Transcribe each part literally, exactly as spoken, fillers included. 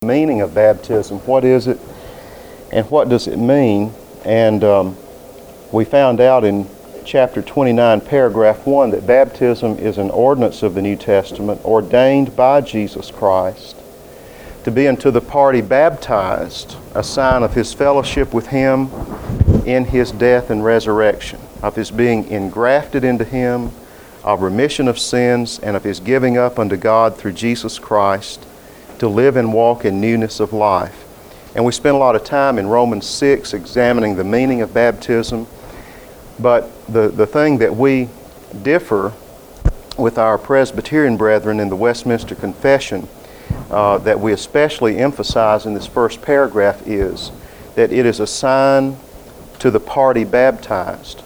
Meaning of baptism. What is it and what does it mean? And um, we found out in chapter twenty-nine, paragraph one, that baptism is an ordinance of the New Testament ordained by Jesus Christ to be unto the party baptized, a sign of his fellowship with him in his death and resurrection, of his being engrafted into him, of remission of sins, and of his giving up unto God through Jesus Christ to live and walk in newness of life. And we spent a lot of time in Romans six examining the meaning of baptism. But the, the thing that we differ with our Presbyterian brethren in the Westminster Confession uh, that we especially emphasize in this first paragraph is that it is a sign to the party baptized.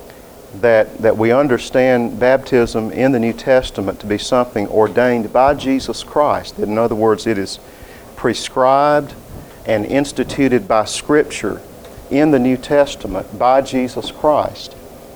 That, that we understand baptism in the New Testament to be something ordained by Jesus Christ. In other words, it is prescribed and instituted by Scripture in the New Testament by Jesus Christ.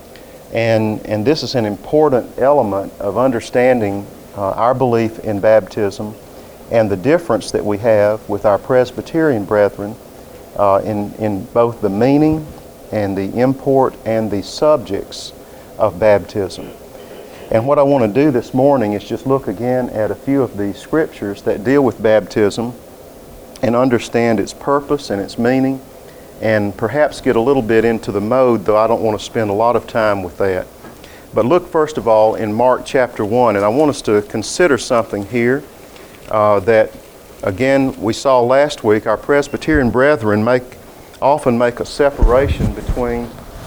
And, and this is an important element of understanding uh, our belief in baptism and the difference that we have with our Presbyterian brethren uh, in, in both the meaning and the import and the subjects of baptism. And what I want to do this morning is just look again at a few of the scriptures that deal with baptism and understand its purpose and its meaning, and perhaps get a little bit into the mode, though I don't want to spend a lot of time with that. But look first of all in Mark chapter one, and I want us to consider something here uh, that, again, we saw last week. Our Presbyterian brethren make often make a separation between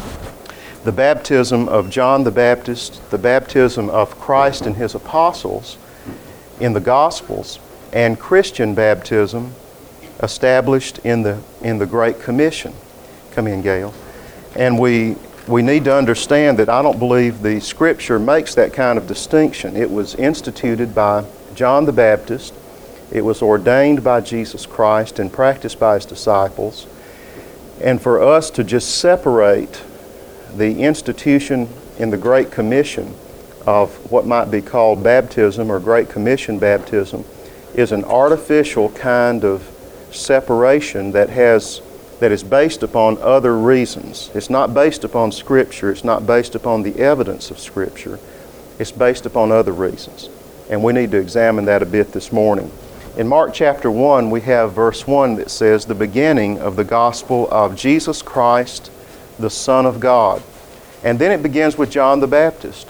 the baptism of John the Baptist, the baptism of Christ and his apostles in the Gospels, and Christian baptism established in the in the Great Commission. Come in, Gail. And we we need to understand that I don't believe the Scripture makes that kind of distinction. It was instituted by John the Baptist. It was ordained by Jesus Christ and practiced by his disciples. And for us to just separate the institution in the Great Commission of what might be called baptism or Great Commission baptism is an artificial kind of separation that has that is based upon other reasons. It's not based upon Scripture. It's not based upon the evidence of Scripture. It's based upon other reasons. And we need to examine that a bit this morning. In Mark chapter one, we have verse one that says, the beginning of the gospel of Jesus Christ, the Son of God. And then it begins with John the Baptist.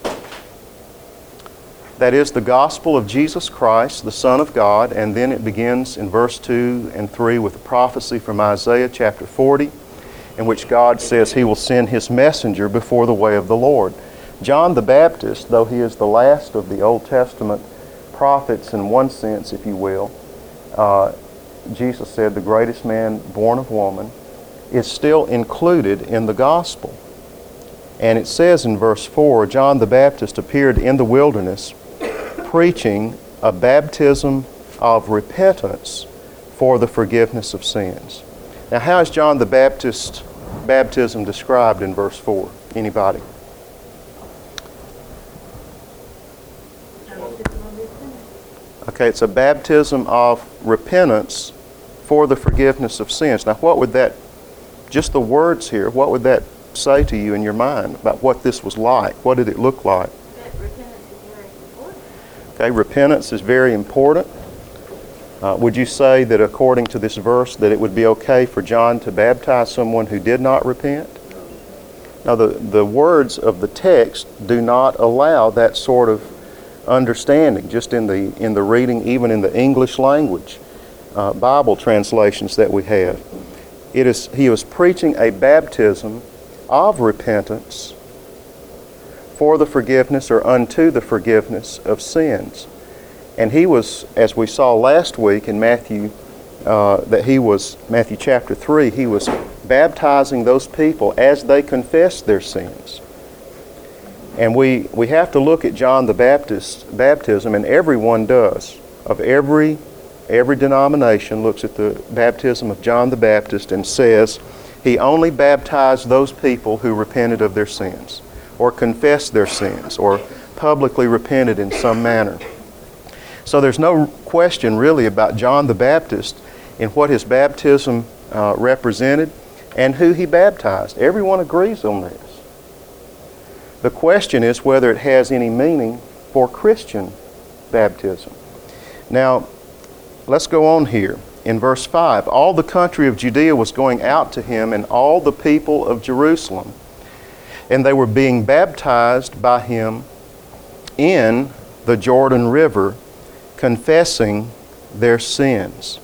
That is the gospel of Jesus Christ, the Son of God, and then it begins in verse two and three with a prophecy from Isaiah chapter forty, in which God says he will send his messenger before the way of the Lord. John the Baptist, though he is the last of the Old Testament prophets in one sense, if you will, uh, Jesus said the greatest man born of woman, is still included in the gospel. And it says in verse four, John the Baptist appeared in the wilderness preaching a baptism of repentance for the forgiveness of sins. Now, how is John the Baptist baptism described in verse four? Anybody? Okay, it's a baptism of repentance for the forgiveness of sins. Now, what would that, just the words here, what would that say to you in your mind about what this was like? What did it look like? Okay, repentance is very important. Uh, would you say that according to this verse that it would be okay for John to baptize someone who did not repent? Now, the, the words of the text do not allow that sort of understanding, just in the in the reading, even in the English language uh, Bible translations that we have. It is he was preaching a baptism of repentance for the forgiveness or unto the forgiveness of sins. And he was, as we saw last week in Matthew, uh, that he was, Matthew chapter three, he was baptizing those people as they confessed their sins. And we, we have to look at John the Baptist's baptism, and everyone does. Of every, every denomination looks at the baptism of John the Baptist and says he only baptized those people who repented of their sins, or confessed their sins, or publicly repented in some manner. So there's no question really about John the Baptist and what his baptism uh, represented and who he baptized. Everyone agrees on this. The question is whether it has any meaning for Christian baptism. Now, let's go on here. In verse five, all the country of Judea was going out to him, and all the people of Jerusalem, and they were being baptized by him in the Jordan River, confessing their sins.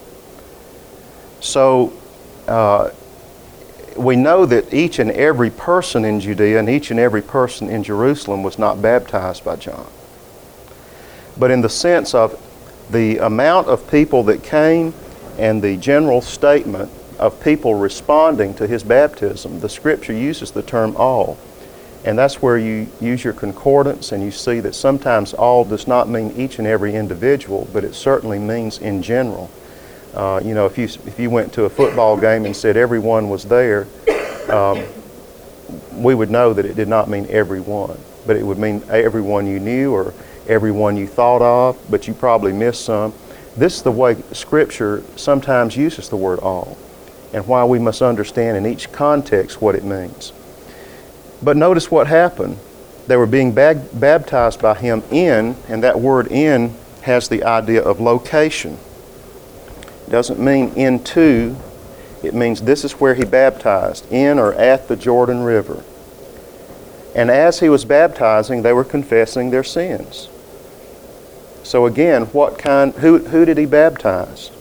So, uh, we know that each and every person in Judea and each and every person in Jerusalem was not baptized by John. But in the sense of the amount of people that came and the general statement of people responding to his baptism, the Scripture uses the term all. And that's where you use your concordance and you see that sometimes all does not mean each and every individual, but it certainly means in general. Uh, you know, if you if you went to a football game and said everyone was there, um, we would know that it did not mean everyone, but it would mean everyone you knew or everyone you thought of, but you probably missed some. This is the way Scripture sometimes uses the word all, and why we must understand in each context what it means. But notice what happened. They were being bag- baptized by him in, and that word in has the idea of location. It doesn't mean into, it means this is where he baptized, in or at the Jordan River. And as he was baptizing, they were confessing their sins. So again, what kind, who, who did he baptize?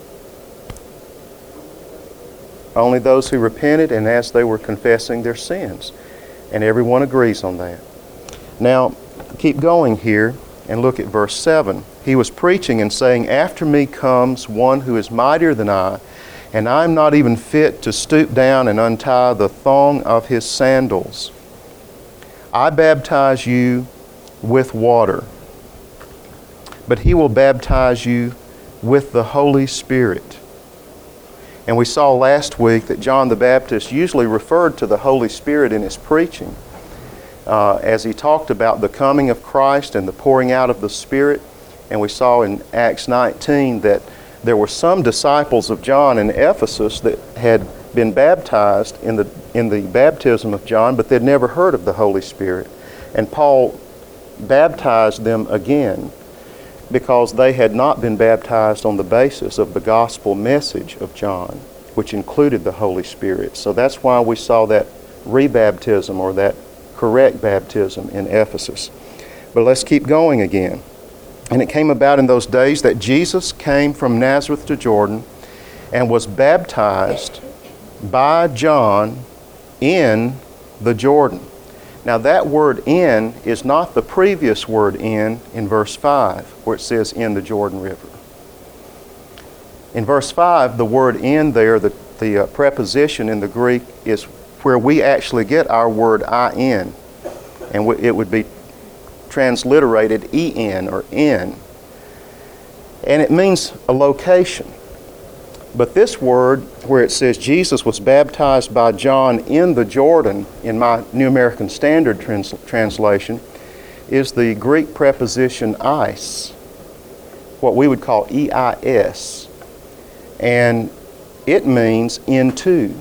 Only those who repented and as they were confessing their sins. And everyone agrees on that. Now, keep going here and look at verse seven. He was preaching and saying, "After me comes one who is mightier than I, and I am not even fit to stoop down and untie the thong of his sandals. I baptize you with water, but he will baptize you with the Holy Spirit." And we saw last week that John the Baptist usually referred to the Holy Spirit in his preaching uh, as he talked about the coming of Christ and the pouring out of the Spirit. And we saw in Acts nineteen that there were some disciples of John in Ephesus that had been baptized in the in the baptism of John, but they'd never heard of the Holy Spirit. And Paul baptized them again because they had not been baptized on the basis of the gospel message of John, which included the Holy Spirit. So that's why we saw that rebaptism or that correct baptism in Ephesus. But let's keep going again. "And it came about in those days that Jesus came from Nazareth to Jordan and was baptized by John in the Jordan." Now that word "in" is not the previous word "in" in verse five, where it says "in the Jordan River." In verse five, the word "in" there, the, the uh, preposition in the Greek, is where we actually get our word "I N," and w- it would be transliterated E N or in. And it means a location. But this word, where it says Jesus was baptized by John in the Jordan, in my New American Standard trans- translation, is the Greek preposition eis, what we would call E I S. And it means into.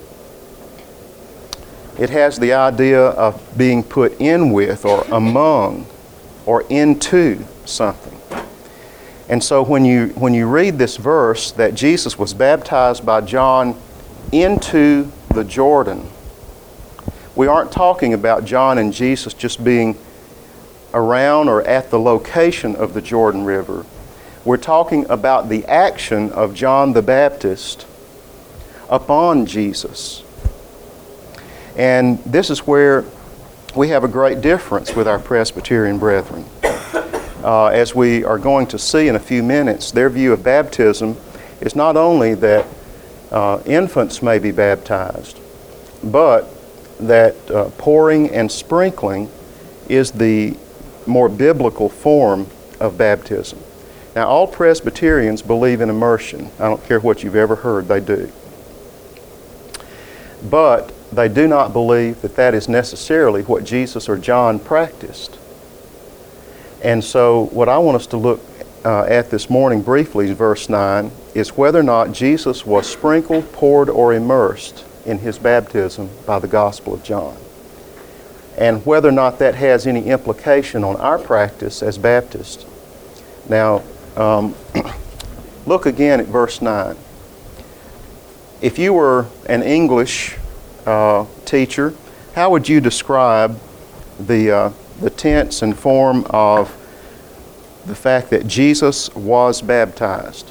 It has the idea of being put in with or among or into something. And so when you when you read this verse that Jesus was baptized by John into the Jordan, we aren't talking about John and Jesus just being around or at the location of the Jordan River. We're talking about the action of John the Baptist upon Jesus. And this is where we have a great difference with our Presbyterian brethren. Uh, as we are going to see in a few minutes, their view of baptism is not only that uh, infants may be baptized, but that uh, pouring and sprinkling is the more biblical form of baptism. Now, all Presbyterians believe in immersion. I don't care what you've ever heard, they do. But they do not believe that that is necessarily what Jesus or John practiced. And so what I want us to look uh, at this morning briefly, verse nine, is whether or not Jesus was sprinkled, poured, or immersed in his baptism by the Gospel of John, and whether or not that has any implication on our practice as Baptists. Now, um, look again at verse nine. If you were an English uh, teacher, how would you describe the, uh, the tense and form of the fact that Jesus was baptized?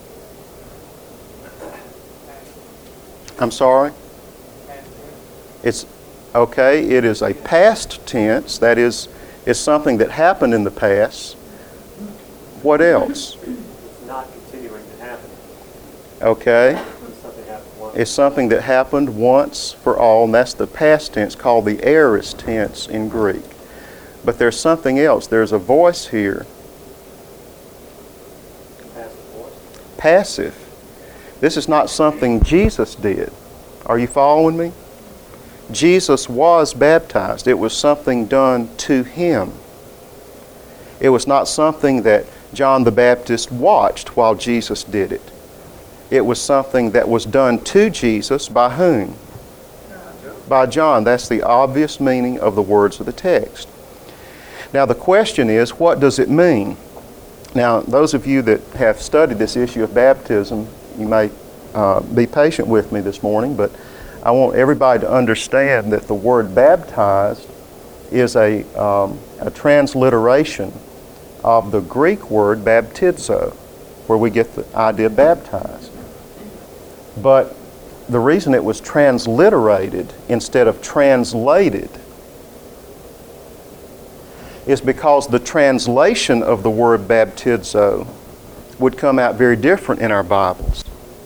I'm sorry? It's okay, it is a past tense. That is, it's something that happened in the past. What else? It's not continuing to happen. Okay. It's something happened once. It's something that happened once for all, and that's the past tense called the aorist tense in Greek. But there's something else. There's a voice here. Passive voice. Passive. This is not something Jesus did. Are you following me? Jesus was baptized. It was something done to him. It was not something that John the Baptist watched while Jesus did it. It was something that was done to Jesus by whom? By John. That's the obvious meaning of the words of the text. Now the question is, what does it mean? Now, those of you that have studied this issue of baptism, you may uh, be patient with me this morning, but I want everybody to understand that the word baptized is a, um, a transliteration of the Greek word baptizo, where we get the idea baptized. But the reason it was transliterated instead of translated is because the translation of the word baptizo would come out very different in our Bibles.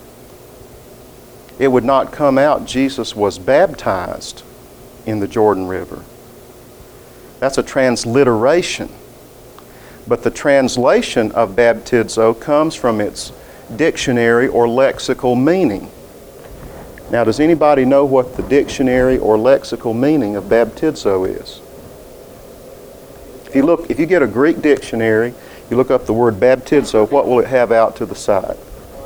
It would not come out, Jesus was baptized in the Jordan River. That's a transliteration. But the translation of baptizo comes from its dictionary or lexical meaning. Now, does anybody know what the dictionary or lexical meaning of baptizo is? If you look, if you get a Greek dictionary, you look up the word baptizo, what will it have out to the side?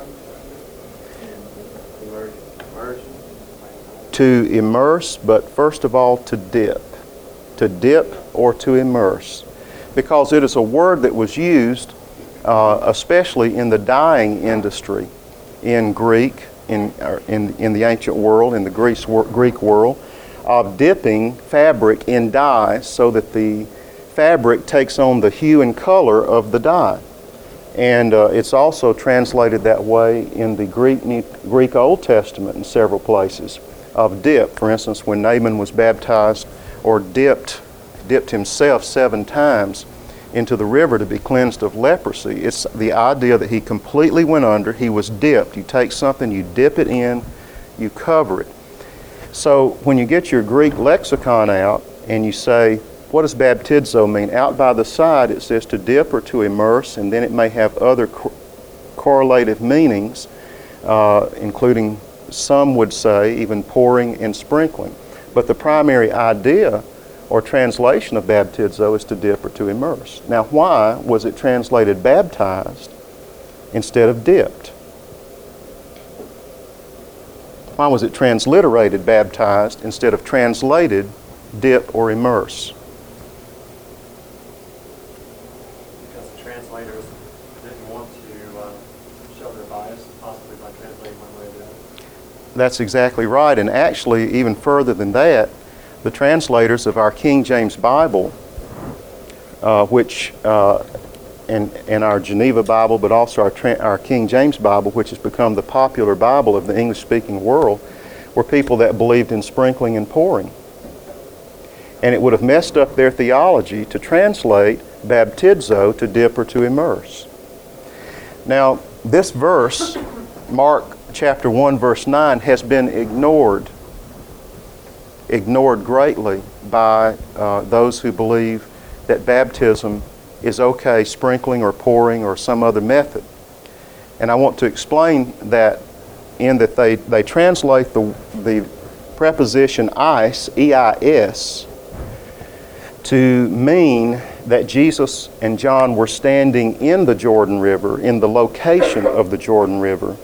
To immerse, but first of all to dip. To dip or to immerse. Because it is a word that was used uh, especially in the dyeing industry in Greek, in, in, in the ancient world, in the Greece, Greek world, of dipping fabric in dye so that the fabric takes on the hue and color of the dye. And uh, it's also translated that way in the Greek, New, Greek Old Testament in several places of dip. For instance, when Naaman was baptized or dipped, dipped himself seven times into the river to be cleansed of leprosy, it's the idea that he completely went under, he was dipped. You take something, you dip it in, you cover it. So when you get your Greek lexicon out and you say, what does baptizo mean? Out by the side it says to dip or to immerse, and then it may have other co- correlative meanings, uh, including some would say even pouring and sprinkling. But the primary idea or translation of baptizo is to dip or to immerse. Now, why was it translated baptized instead of dipped? Why was it transliterated baptized instead of translated dip or immerse? Because the translators didn't want to uh, show their bias, possibly by translating one way or the other. That's exactly right. And actually, even further than that, the translators of our King James Bible, uh, which, uh, and, and our Geneva Bible, but also our, tra- our King James Bible, which has become the popular Bible of the English-speaking world, were people that believed in sprinkling and pouring. And it would have messed up their theology to translate baptizo to dip or to immerse. Now, this verse, Mark chapter one, verse nine, has been ignored, ignored greatly by uh, those who believe that baptism is okay, sprinkling or pouring or some other method. And I want to explain that in that they, they translate the, the preposition eis, E I S, to mean that Jesus and John were standing in the Jordan River, in the location of the Jordan River,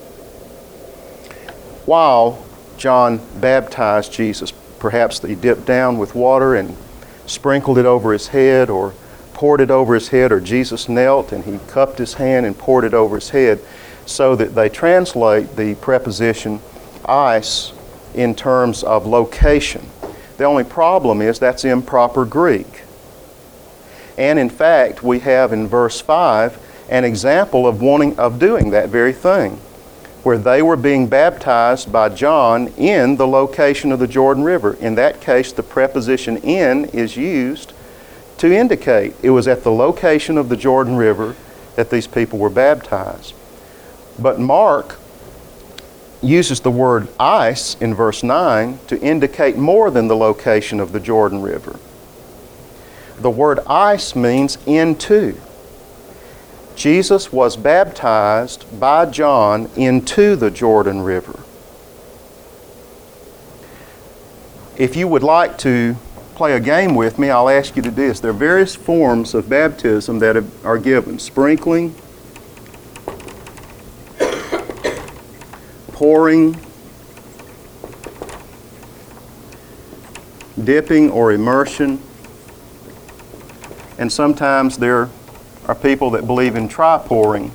while John baptized Jesus. Perhaps he dipped down with water and sprinkled it over his head, or poured it over his head, or Jesus knelt and he cupped his hand and poured it over his head, so that they translate the preposition eis in terms of location. The only problem is that's improper Greek. And in fact, we have in verse five an example of wanting of doing that very thing, where they were being baptized by John in the location of the Jordan River. In that case, the preposition in is used to indicate it was at the location of the Jordan River that these people were baptized. But Mark uses the word eis in verse nine to indicate more than the location of the Jordan River. The word eis means into. Jesus was baptized by John into the Jordan River. If you would like to play a game with me, I'll ask you to do this. There are various forms of baptism that are given. Sprinkling, pouring, dipping or immersion, and sometimes there are people that believe in tri-pouring.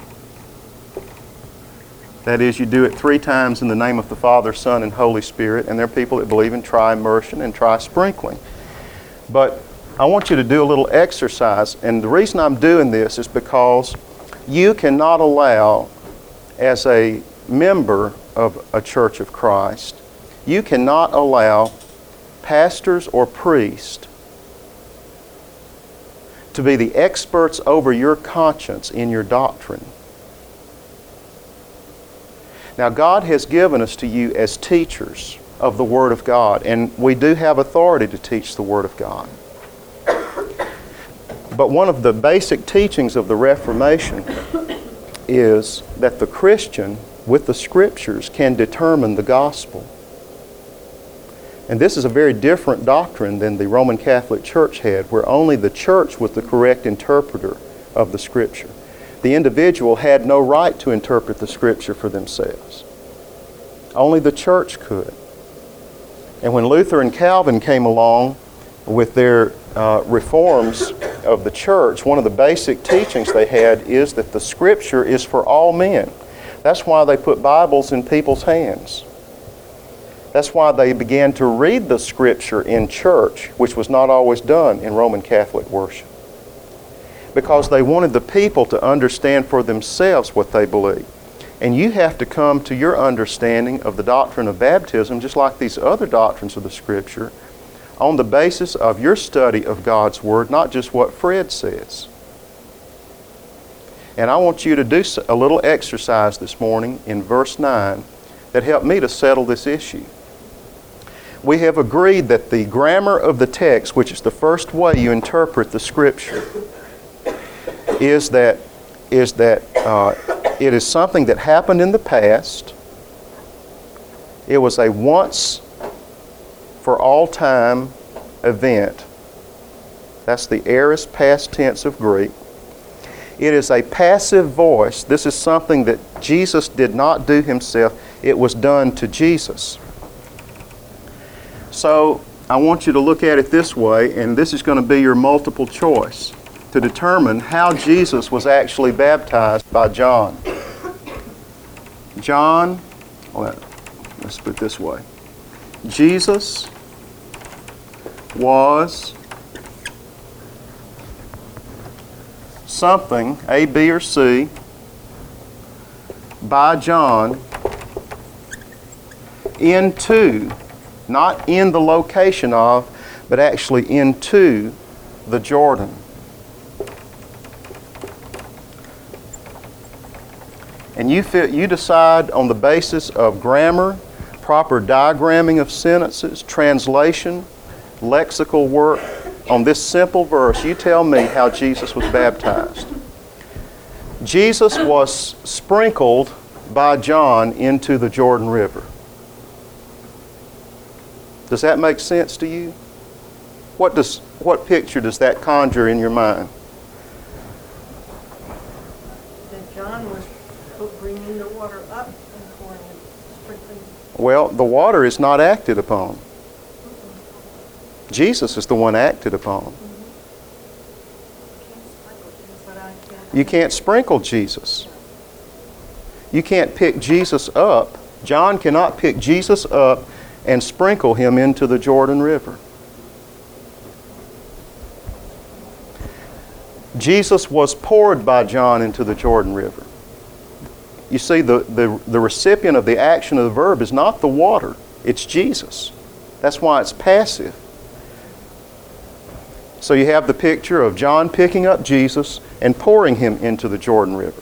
That is, you do it three times in the name of the Father, Son, and Holy Spirit, and there are people that believe in tri-immersion and tri-sprinkling. But I want you to do a little exercise, and the reason I'm doing this is because you cannot allow, as a member of a Church of Christ, you cannot allow pastors or priests to be the experts over your conscience in your doctrine. Now, God has given us to you as teachers of the Word of God, and we do have authority to teach the Word of God. But one of the basic teachings of the Reformation is that the Christian, with the Scriptures, can determine the gospel. And this is a very different doctrine than the Roman Catholic Church had, where only the church was the correct interpreter of the Scripture. The individual had no right to interpret the Scripture for themselves. Only the church could. And when Luther and Calvin came along with their uh, reforms of the church, one of the basic teachings they had is that the Scripture is for all men. That's why they put Bibles in people's hands. That's why they began to read the Scripture in church, which was not always done in Roman Catholic worship. Because they wanted the people to understand for themselves what they believe. And you have to come to your understanding of the doctrine of baptism, just like these other doctrines of the Scripture, on the basis of your study of God's Word, not just what Fred says. And I want you to do a little exercise this morning in verse nine that helped me to settle this issue. We have agreed that the grammar of the text, which is the first way you interpret the Scripture, is that, is that uh, it is something that happened in the past. It was a once for all time event. That's the aorist past tense of Greek. It is a passive voice. This is something that Jesus did not do himself. It was done to Jesus. So I want you to look at it this way, and this is going to be your multiple choice to determine how Jesus was actually baptized by John. John, well, let's put it this way. Jesus was something, A, B, or C, by John into, not in the location of, but actually into the Jordan. And you feel, you decide on the basis of grammar, proper diagramming of sentences, translation, lexical work, on this simple verse, you tell me how Jesus was baptized. Jesus was sprinkled by John into the Jordan River. Does that make sense to you? What does what picture does that conjure in your mind? That John was bringing the water up and pouring it, sprinkling. Well, the water is not acted upon. Jesus is the one acted upon. You can't sprinkle Jesus. You can't pick Jesus up. John cannot pick Jesus up and sprinkle him into the Jordan River. Jesus was poured by John into the Jordan River. You see, the, the, the recipient of the action of the verb is not the water, it's Jesus. That's why it's passive. So you have the picture of John picking up Jesus and pouring him into the Jordan River.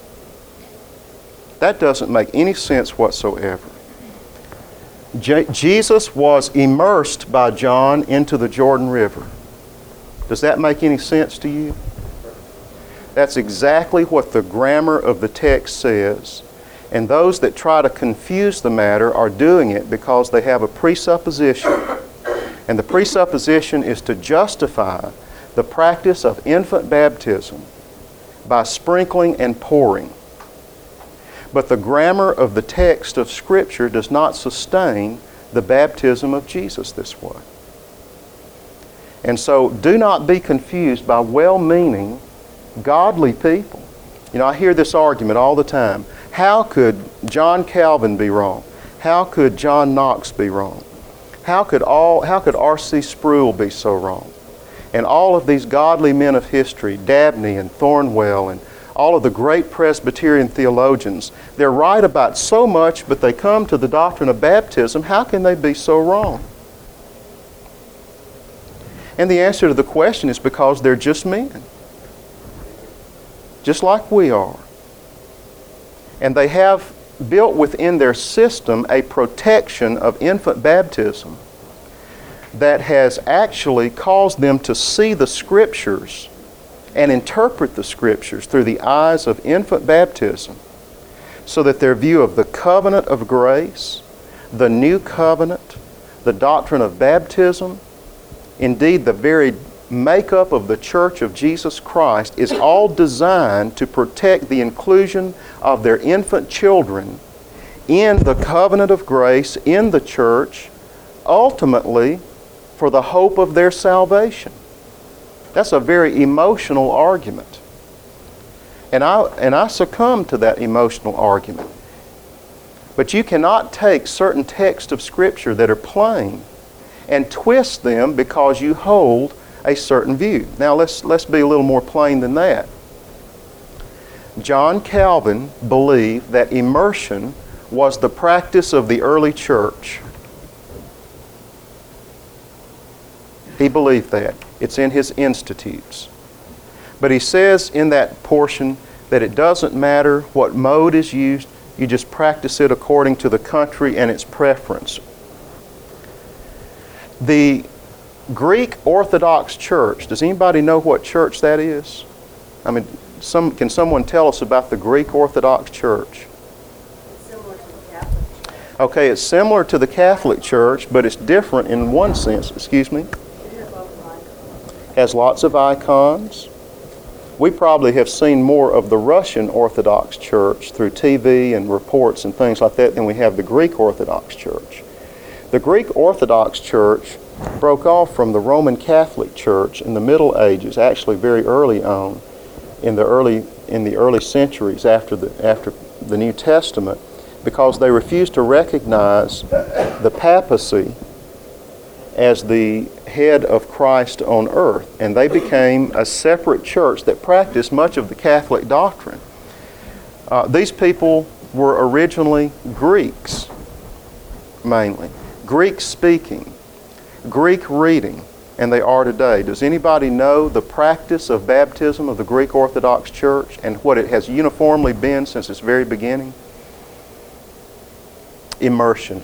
That doesn't make any sense whatsoever. Je- Jesus was immersed by John into the Jordan River. Does that make any sense to you? That's exactly what the grammar of the text says. And those that try to confuse the matter are doing it because they have a presupposition. And the presupposition is to justify the practice of infant baptism by sprinkling and pouring. But the grammar of the text of Scripture does not sustain the baptism of Jesus this way. And so do not be confused by well-meaning, godly people. You know, I hear this argument all the time. How could John Calvin be wrong? How could John Knox be wrong? How could all how could R C Sproul be so wrong? And all of these godly men of history, Dabney and Thornwell and all of the great Presbyterian theologians, they're right about so much, but they come to the doctrine of baptism. How can they be so wrong? And the answer to the question is because they're just men. Just like we are. And they have built within their system a protection of infant baptism that has actually caused them to see the Scriptures and interpret the Scriptures through the eyes of infant baptism, so that their view of the covenant of grace, the new covenant, the doctrine of baptism, indeed the very makeup of the Church of Jesus Christ is all designed to protect the inclusion of their infant children in the covenant of grace, in the church, ultimately for the hope of their salvation. That's a very emotional argument. And I, and I succumb to that emotional argument. But you cannot take certain texts of Scripture that are plain and twist them because you hold a certain view. Now let's, let's be a little more plain than that. John Calvin believed that immersion was the practice of the early church. He believed that. It's in his Institutes. But he says in that portion that it doesn't matter what mode is used, you just practice it according to the country and its preference. The Greek Orthodox Church, does anybody know what church that is? I mean, some, can someone tell us about the Greek Orthodox Church? Similar to the Catholic Church. Okay, it's similar to the Catholic Church, but it's different in one sense. Excuse me? Has lots of icons. We probably have seen more of the Russian Orthodox Church through T V and reports and things like that than we have the Greek Orthodox Church. The Greek Orthodox Church broke off from the Roman Catholic Church in the Middle Ages, actually very early on, in the early in the early centuries after the after the New Testament, because they refused to recognize the papacy as the head of Christ on earth, and they became a separate church that practiced much of the Catholic doctrine. Uh, these people were originally Greeks, mainly. Greek speaking, Greek reading, and they are today. Does anybody know the practice of baptism of the Greek Orthodox Church and what it has uniformly been since its very beginning? Immersion.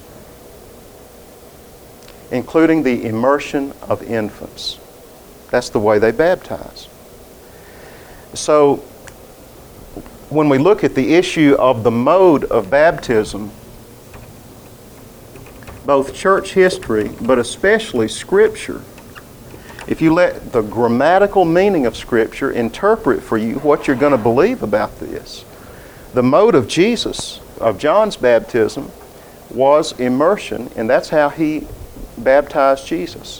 Including the immersion of infants. That's the way they baptize. So, when we look at the issue of the mode of baptism, both church history, but especially Scripture, if you let the grammatical meaning of Scripture interpret for you what you're going to believe about this, the mode of Jesus, of John's baptism, was immersion, and that's how he baptized Jesus.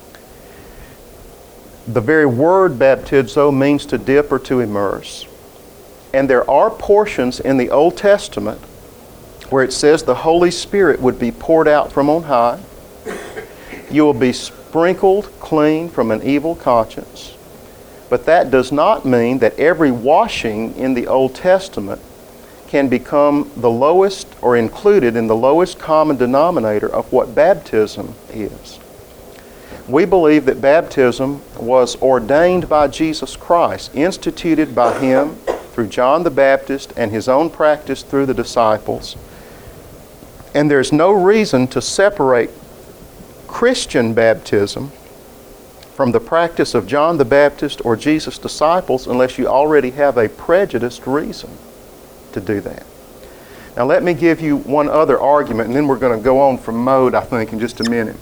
The very word baptizo means to dip or to immerse. And there are portions in the Old Testament where it says the Holy Spirit would be poured out from on high. You will be sprinkled clean from an evil conscience. But that does not mean that every washing in the Old Testament can become the lowest or included in the lowest common denominator of what baptism is. We believe that baptism was ordained by Jesus Christ, instituted by Him through John the Baptist and His own practice through the disciples. And there's no reason to separate Christian baptism from the practice of John the Baptist or Jesus' disciples unless you already have a prejudiced reason to do that. Now let me give you one other argument, and then we're going to go on from mode, I think, in just a minute.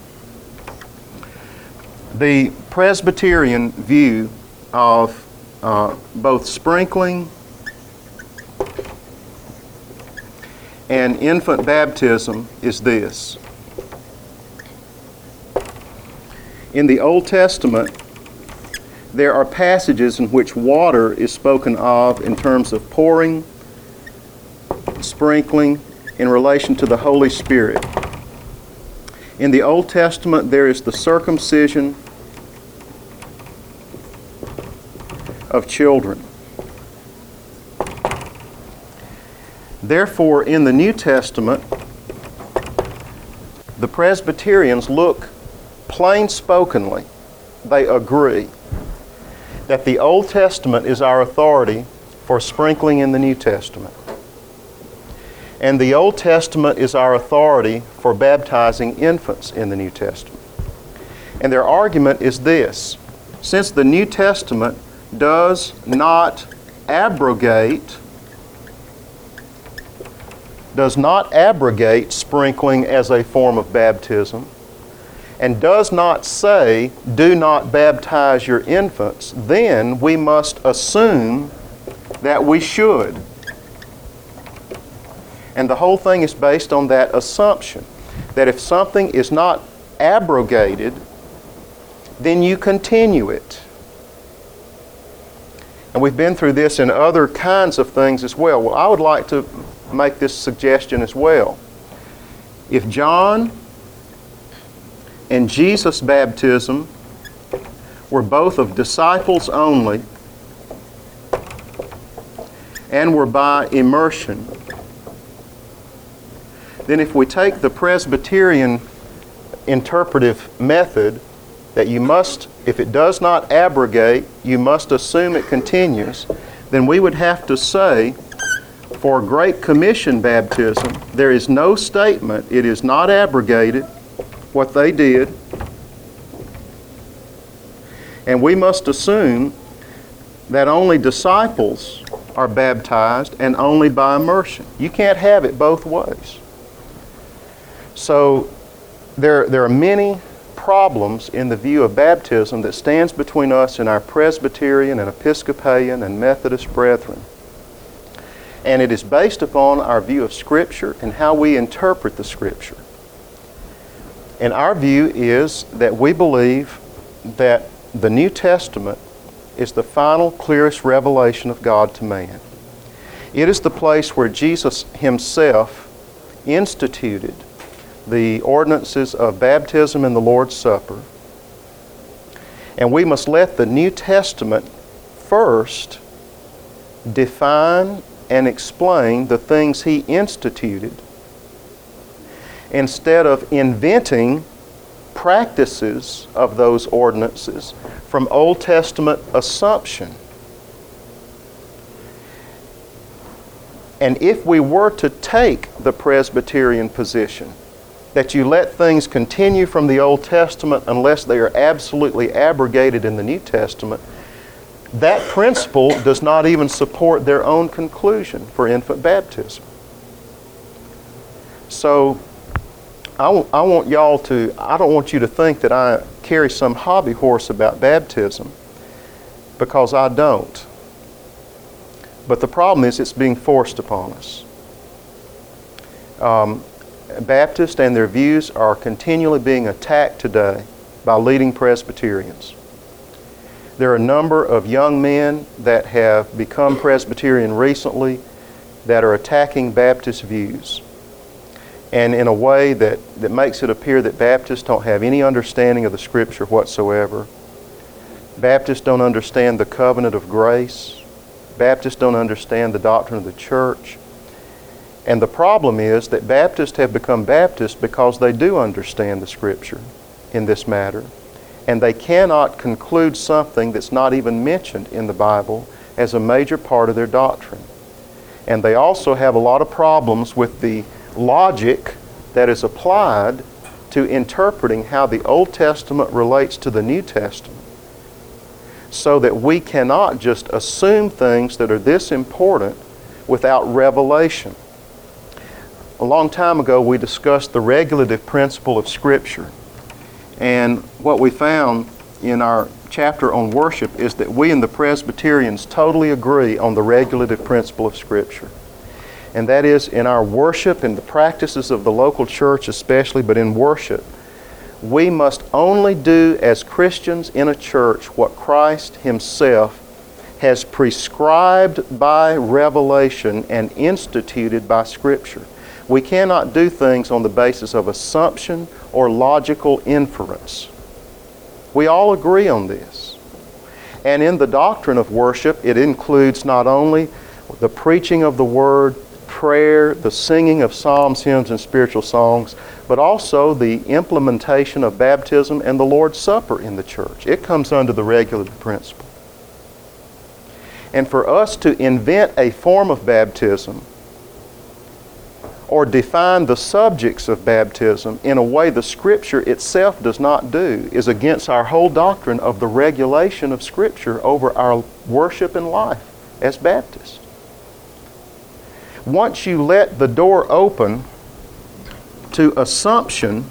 The Presbyterian view of uh, both sprinkling and infant baptism is this. In the Old Testament, there are passages in which water is spoken of in terms of pouring, sprinkling, in relation to the Holy Spirit. In the Old Testament, there is the circumcision of children. Therefore, in the New Testament, the Presbyterians look plain-spokenly, they agree that the Old Testament is our authority for sprinkling in the New Testament. And the Old Testament is our authority for baptizing infants in the New Testament. And their argument is this: since the New Testament does not abrogate, does not abrogate sprinkling as a form of baptism, and does not say, do not baptize your infants, then we must assume that we should. And the whole thing is based on that assumption, that if something is not abrogated, then you continue it. And we've been through this in other kinds of things as well. Well, I would like to make this suggestion as well. If John and Jesus' baptism were both of disciples only and were by immersion, then if we take the Presbyterian interpretive method that you must, if it does not abrogate, you must assume it continues, then we would have to say, for Great Commission baptism, there is no statement, it is not abrogated, what they did, and we must assume that only disciples are baptized and only by immersion. You can't have it both ways. So there, there are many problems in the view of baptism that stands between us and our Presbyterian and Episcopalian and Methodist brethren. And it is based upon our view of Scripture and how we interpret the Scripture. And our view is that we believe that the New Testament is the final, clearest revelation of God to man. It is the place where Jesus Himself instituted the ordinances of baptism and the Lord's Supper. And we must let the New Testament first define and explain the things He instituted instead of inventing practices of those ordinances from Old Testament assumption. And if we were to take the Presbyterian position that you let things continue from the Old Testament unless they are absolutely abrogated in the New Testament, that principle does not even support their own conclusion for infant baptism. So I, w- I want y'all to, I don't want you to think that I carry some hobby horse about baptism, because I don't. But the problem is it's being forced upon us. Um, Baptists and their views are continually being attacked today by leading Presbyterians. There are a number of young men that have become Presbyterian recently that are attacking Baptist views, and in a way that, that makes it appear that Baptists don't have any understanding of the Scripture whatsoever. Baptists don't understand the covenant of grace. Baptists don't understand the doctrine of the church. And the problem is that Baptists have become Baptists because they do understand the Scripture in this matter. And they cannot conclude something that's not even mentioned in the Bible as a major part of their doctrine. And they also have a lot of problems with the logic that is applied to interpreting how the Old Testament relates to the New Testament, so that we cannot just assume things that are this important without revelation. A long time ago, we discussed the regulative principle of Scripture. And what we found in our chapter on worship is that we and the Presbyterians totally agree on the regulative principle of Scripture. And that is, in our worship and the practices of the local church especially, but in worship, we must only do as Christians in a church what Christ Himself has prescribed by revelation and instituted by Scripture. We cannot do things on the basis of assumption or logical inference. We all agree on this. And in the doctrine of worship, it includes not only the preaching of the Word, prayer, the singing of psalms, hymns, and spiritual songs, but also the implementation of baptism and the Lord's Supper in the church. It comes under the regulative principle. And for us to invent a form of baptism or define the subjects of baptism in a way the Scripture itself does not do is against our whole doctrine of the regulation of Scripture over our worship and life as Baptists. Once you let the door open to assumption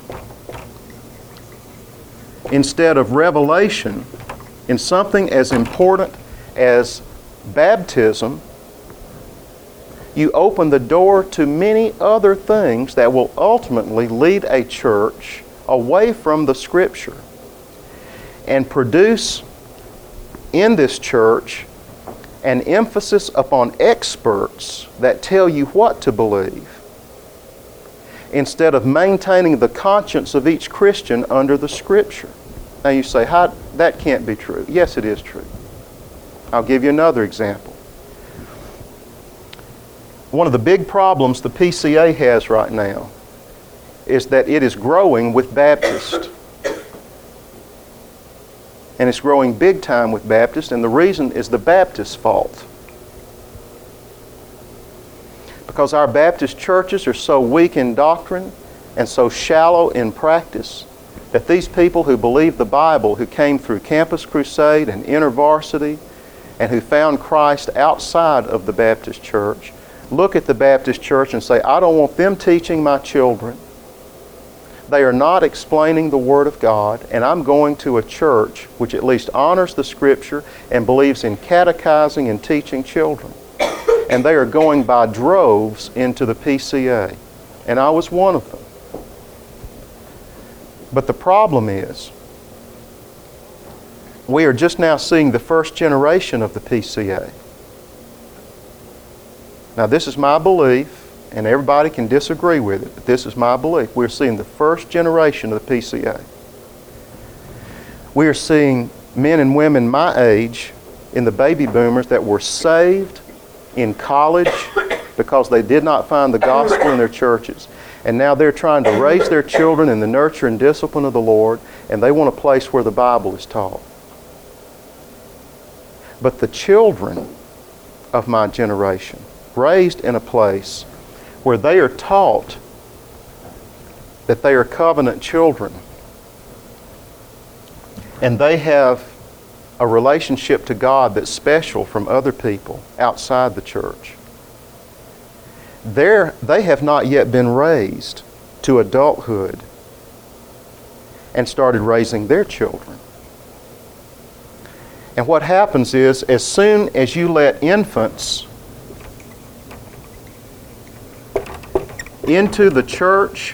instead of revelation in something as important as baptism, you open the door to many other things that will ultimately lead a church away from the Scripture and produce in this church an emphasis upon experts that tell you what to believe, instead of maintaining the conscience of each Christian under the Scripture. Now you say, How, that can't be true. Yes, it is true. I'll give you another example. One of the big problems the P C A has right now is that it is growing with Baptists. And it's growing big time with Baptists, and the reason is the Baptist's fault. Because our Baptist churches are so weak in doctrine and so shallow in practice that these people who believe the Bible, who came through Campus Crusade and InterVarsity, and who found Christ outside of the Baptist church, look at the Baptist church and say, I don't want them teaching my children. They are not explaining the Word of God, and I'm going to a church which at least honors the Scripture and believes in catechizing and teaching children. And they are going by droves into the P C A. And I was one of them. But the problem is, we are just now seeing the first generation of the P C A. Now, this is my belief, and everybody can disagree with it, but this is my belief. We're seeing the first generation of the P C A. We are seeing men and women my age in the baby boomers that were saved in college because they did not find the gospel in their churches. And now they're trying to raise their children in the nurture and discipline of the Lord, and they want a place where the Bible is taught. But the children of my generation, raised in a place where they are taught that they are covenant children, and they have a relationship to God that's special from other people outside the church. They're, they have not yet been raised to adulthood and started raising their children. And what happens is, as soon as you let infants into the church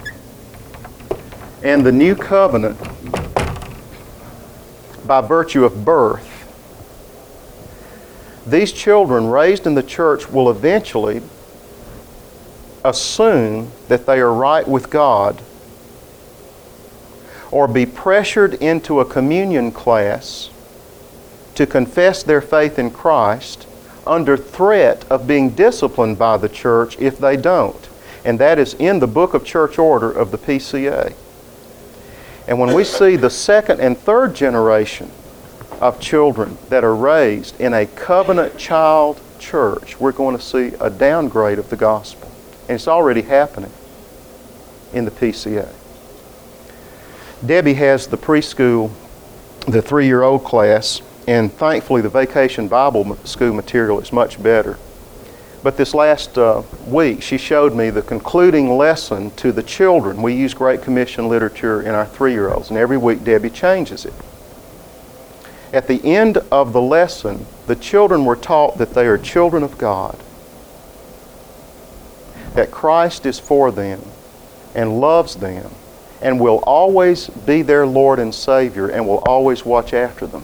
and the new covenant by virtue of birth, these children raised in the church will eventually assume that they are right with God, or be pressured into a communion class to confess their faith in Christ under threat of being disciplined by the church if they don't. And that is in the Book of Church Order of the P C A. And when we see the second and third generation of children that are raised in a covenant child church, we're going to see a downgrade of the gospel. And it's already happening in the P C A. Debbie has the preschool, the three-year-old class, and thankfully the Vacation Bible School material is much better. But this last uh, week, she showed me the concluding lesson to the children. We use Great Commission literature in our three-year-olds, and every week Debbie changes it. At the end of the lesson, the children were taught that they are children of God, that Christ is for them and loves them and will always be their Lord and Savior and will always watch after them.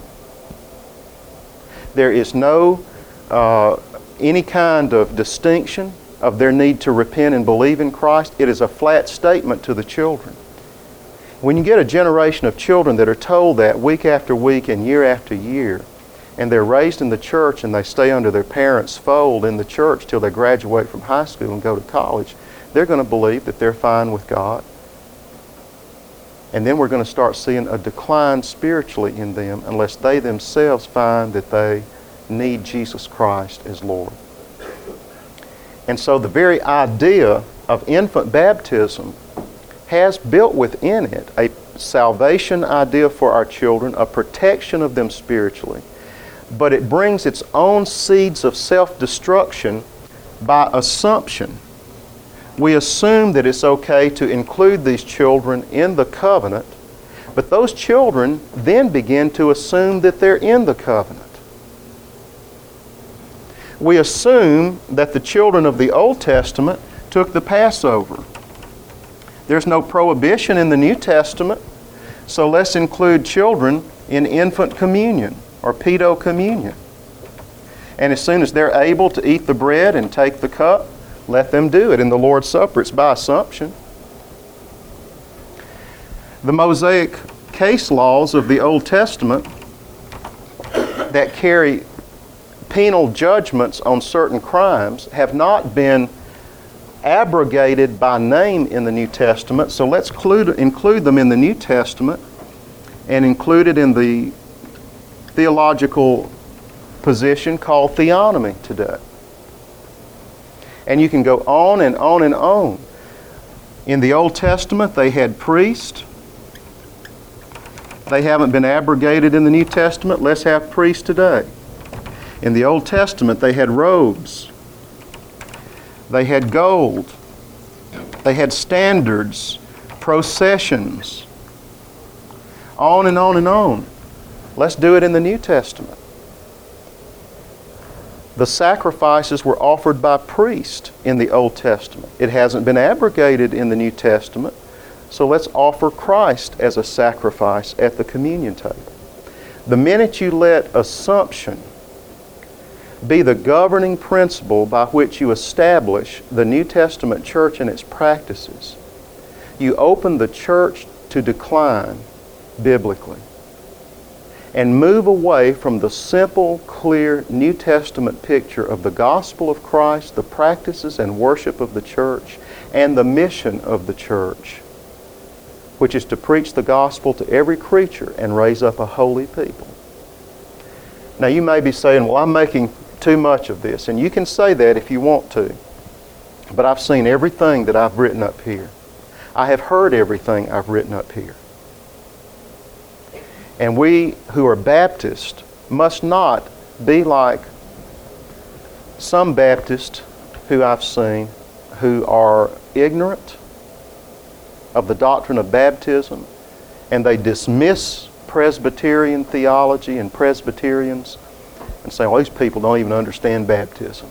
There is no uh, any kind of distinction of their need to repent and believe in Christ. It is a flat statement to the children. When you get a generation of children that are told that week after week and year after year, and they're raised in the church and they stay under their parents' fold in the church till they graduate from high school and go to college, they're going to believe that they're fine with God. And then we're going to start seeing a decline spiritually in them unless they themselves find that they need Jesus Christ as Lord. And so the very idea of infant baptism has built within it a salvation idea for our children, a protection of them spiritually, but it brings its own seeds of self-destruction by assumption. We assume that it's okay to include these children in the covenant, but those children then begin to assume that they're in the covenant. We assume that the children of the Old Testament took the Passover. There's no prohibition in the New Testament, so let's include children in infant communion or pedo communion. And as soon as they're able to eat the bread and take the cup, let them do it. In the Lord's Supper, it's by assumption. The Mosaic case laws of the Old Testament that carry penal judgments on certain crimes have not been abrogated by name in the New Testament, so let's include, include them in the New Testament and include it in the theological position called theonomy today. And you can go on and on and on. In the Old Testament, they had priests. They haven't been abrogated in the New Testament. Let's have priests today. In the Old Testament, they had robes. They had gold. They had standards, processions. On and on and on. Let's do it in the New Testament. The sacrifices were offered by priests in the Old Testament. It hasn't been abrogated in the New Testament, so let's offer Christ as a sacrifice at the communion table. The minute you let assumption be the governing principle by which you establish the New Testament church and its practices, you open the church to decline biblically and move away from the simple, clear New Testament picture of the gospel of Christ, the practices and worship of the church, and the mission of the church, which is to preach the gospel to every creature and raise up a holy people. Now you may be saying, well, I'm making too much of this, and you can say that if you want to, but I've seen everything that I've written up here. I have heard everything I've written up here. And we who are Baptists must not be like some Baptists who I've seen who are ignorant of the doctrine of baptism, and they dismiss Presbyterian theology and Presbyterians and say, well, these people don't even understand baptism.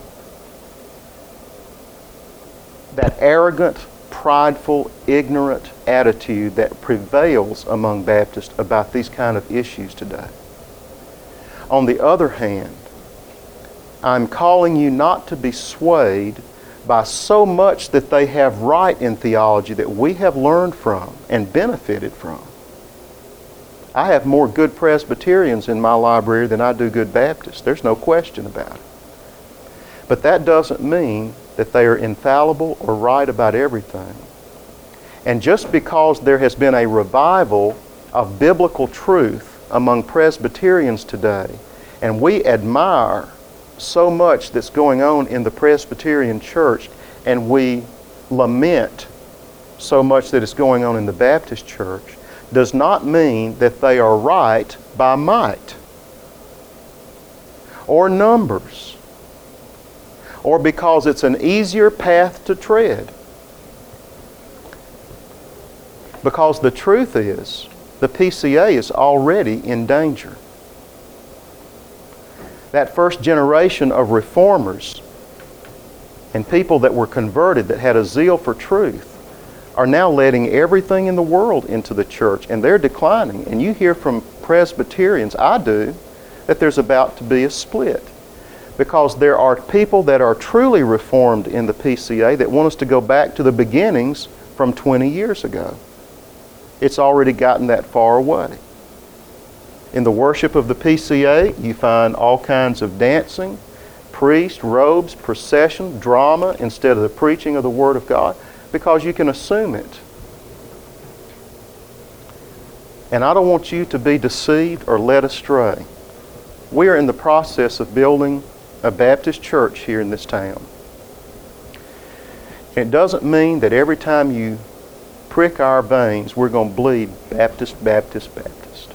That arrogant, prideful, ignorant attitude that prevails among Baptists about these kind of issues today. On the other hand, I'm calling you not to be swayed by so much that they have right in theology that we have learned from and benefited from. I have more good Presbyterians in my library than I do good Baptists. There's no question about it. But that doesn't mean that they are infallible or right about everything. And just because there has been a revival of biblical truth among Presbyterians today, and we admire so much that's going on in the Presbyterian church, and we lament so much that is going on in the Baptist church, does not mean that they are right by might or numbers or because it's an easier path to tread. Because the truth is, the P C A is already in danger. That first generation of reformers and people that were converted that had a zeal for truth are now letting everything in the world into the church, and they're declining. And you hear from Presbyterians, I do, that there's about to be a split. Because there are people that are truly reformed in the P C A that want us to go back to the beginnings from twenty years ago. It's already gotten that far away. In the worship of the P C A, you find all kinds of dancing, priests, robes, procession, drama, instead of the preaching of the Word of God, because you can assume it. And I don't want you to be deceived or led astray. We are in the process of building a Baptist church here in this town. It doesn't mean that every time you prick our veins, we're going to bleed Baptist, Baptist, Baptist.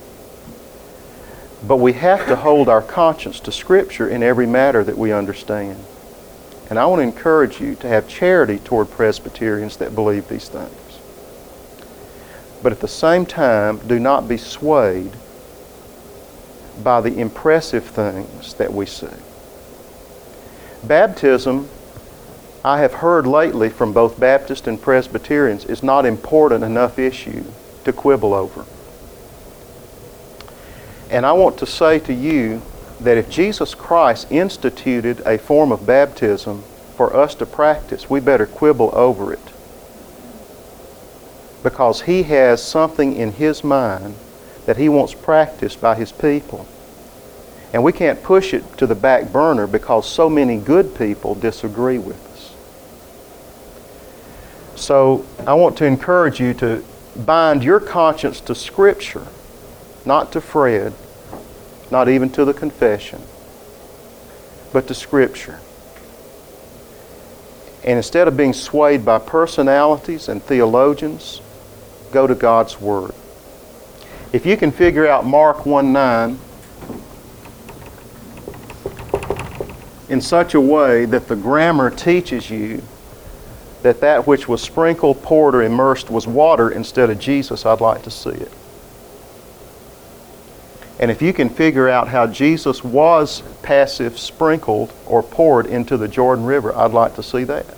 But we have to hold our conscience to Scripture in every matter that we understand. And I want to encourage you to have charity toward Presbyterians that believe these things. But at the same time, do not be swayed by the impressive things that we see. Baptism, I have heard lately from both Baptists and Presbyterians, is not important enough issue to quibble over. And I want to say to you that if Jesus Christ instituted a form of baptism for us to practice, we better quibble over it. Because He has something in His mind that He wants practiced by His people. And we can't push it to the back burner because so many good people disagree with us. So I want to encourage you to bind your conscience to Scripture, not to Fred, not even to the confession, but to Scripture. And instead of being swayed by personalities and theologians, go to God's Word. If you can figure out Mark one nine in such a way that the grammar teaches you that that which was sprinkled, poured, or immersed was water instead of Jesus, I'd like to see it. And if you can figure out how Jesus was passive sprinkled or poured into the Jordan River, I'd like to see that.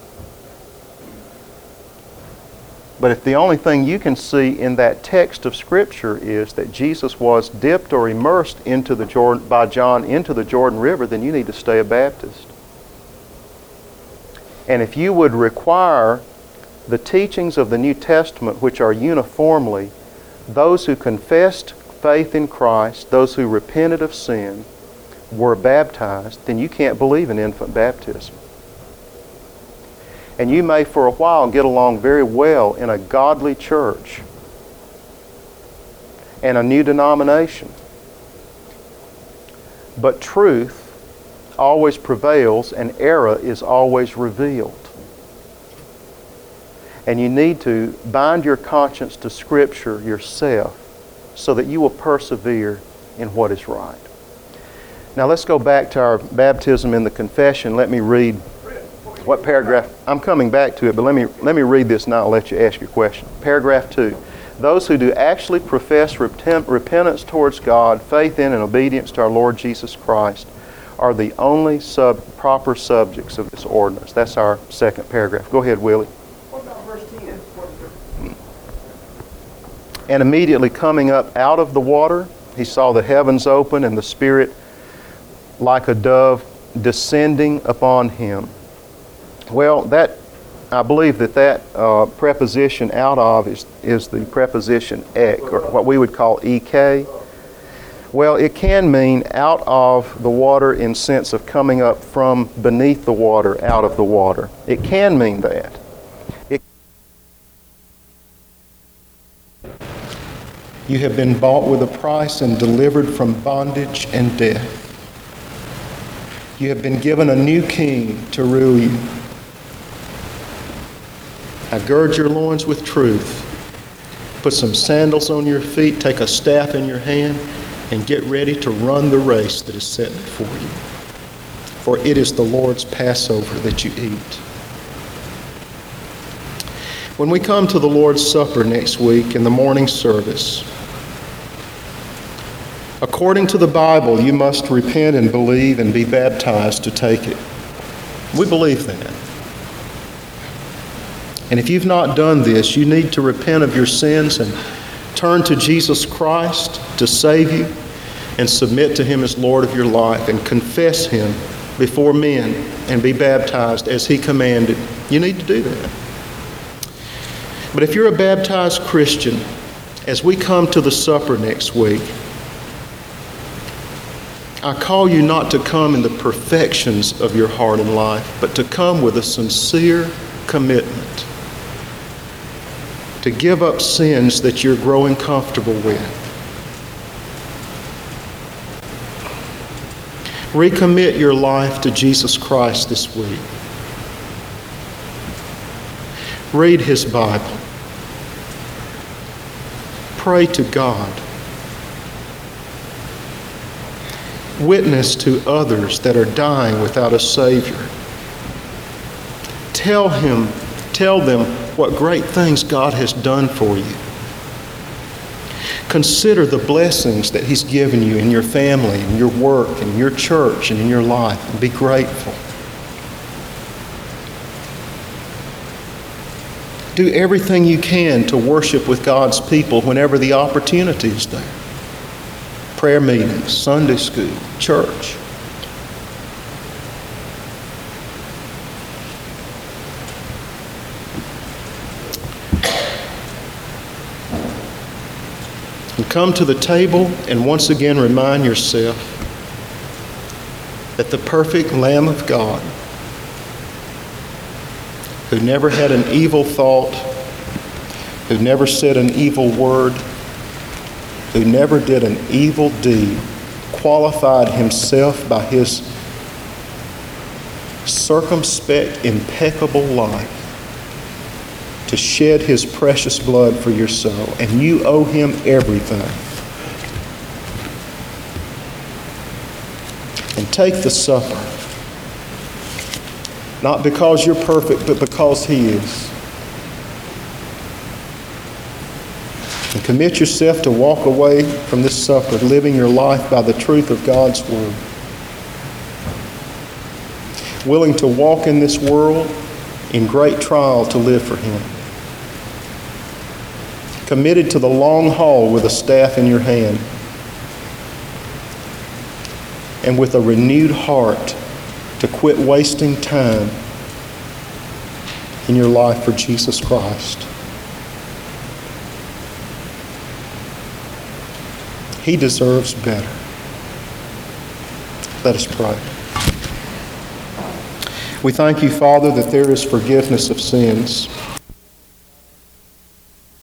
But if the only thing you can see in that text of Scripture is that Jesus was dipped or immersed into the Jordan, by John into the Jordan River, then you need to stay a Baptist. And if you would require the teachings of the New Testament, which are uniformly those who confessed faith in Christ, those who repented of sin, were baptized, then you can't believe in infant baptism. And you may for a while get along very well in a godly church and a new denomination. But truth always prevails and error is always revealed. And you need to bind your conscience to Scripture yourself so that you will persevere in what is right. Now let's go back to our baptism in the confession. Let me read What paragraph? I'm coming back to it, but let me let me read this now. I'll let you ask your question. Paragraph two. Those who do actually profess repent, repentance towards God, faith in and obedience to our Lord Jesus Christ, are the only sub, proper subjects of this ordinance. That's our second paragraph. Go ahead, Willie. What about verse ten? And immediately coming up out of the water, he saw the heavens open and the Spirit like a dove descending upon him. Well, that I believe that that uh, preposition out of is, is the preposition ek, or what we would call ek. Well, it can mean out of the water in sense of coming up from beneath the water, out of the water. It can mean that. It You have been bought with a price and delivered from bondage and death. You have been given a new king to rule you. Now gird your loins with truth. Put some sandals on your feet, take a staff in your hand, and get ready to run the race that is set before you. For it is the Lord's Passover that you eat. When we come to the Lord's Supper next week in the morning service, according to the Bible, you must repent and believe and be baptized to take it. We believe that. And if you've not done this, you need to repent of your sins and turn to Jesus Christ to save you and submit to Him as Lord of your life and confess Him before men and be baptized as He commanded. You need to do that. But if you're a baptized Christian, as we come to the supper next week, I call you not to come in the perfections of your heart and life, but to come with a sincere commitment to give up sins that you're growing comfortable with. Recommit your life to Jesus Christ this week. Read His Bible. Pray to God. Witness to others that are dying without a Savior. Tell him, tell them what great things God has done for you. Consider the blessings that He's given you in your family, in your work, in your church, and in your life, and be grateful. Do everything you can to worship with God's people whenever the opportunity is there. Prayer meetings, Sunday school, church. And come to the table and once again remind yourself that the perfect Lamb of God, who never had an evil thought, who never said an evil word, who never did an evil deed, qualified Himself by His circumspect, impeccable life to shed His precious blood for your soul, and you owe Him everything. And take the supper, not because you're perfect, but because He is. And commit yourself to walk away from this supper, living your life by the truth of God's Word. Willing to walk in this world in great trial to live for Him. Committed to the long haul with a staff in your hand. And with a renewed heart to quit wasting time in your life for Jesus Christ. He deserves better. Let us pray. We thank you, Father, that there is forgiveness of sins.